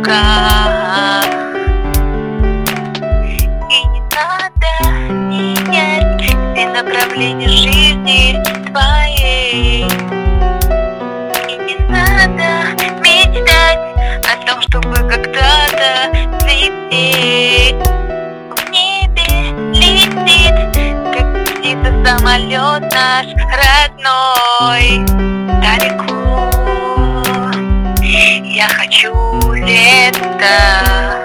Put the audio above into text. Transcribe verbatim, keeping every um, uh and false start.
руках. И не надо менять все направления жизни твоей. И не надо мечтать о том, чтобы когда-то взлететь. В небе летит, как птица, самолет наш родной. Далеко я хочу лето.